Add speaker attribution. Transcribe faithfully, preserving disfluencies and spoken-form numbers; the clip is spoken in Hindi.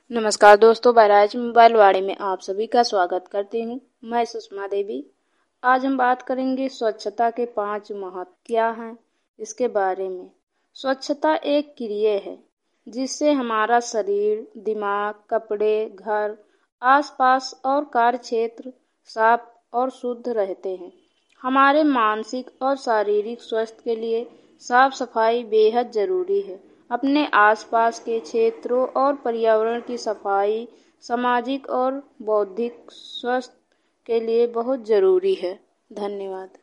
Speaker 1: नमस्कार दोस्तों, बहराइच मोबाइल वाड़ी में आप सभी का स्वागत करती हूँ। मैं सुषमा देवी। आज हम बात करेंगे स्वच्छता के पांच महत्व क्या हैं इसके बारे में। स्वच्छता एक क्रिया है जिससे हमारा शरीर, दिमाग, कपड़े, घर, आसपास और कार्य क्षेत्र साफ और शुद्ध रहते हैं। हमारे मानसिक और शारीरिक स्वास्थ्य के लिए साफ सफाई बेहद जरूरी है। अपने आसपास के क्षेत्रों और पर्यावरण की सफाई सामाजिक और बौद्धिक स्वास्थ्य के लिए बहुत जरूरी है। धन्यवाद।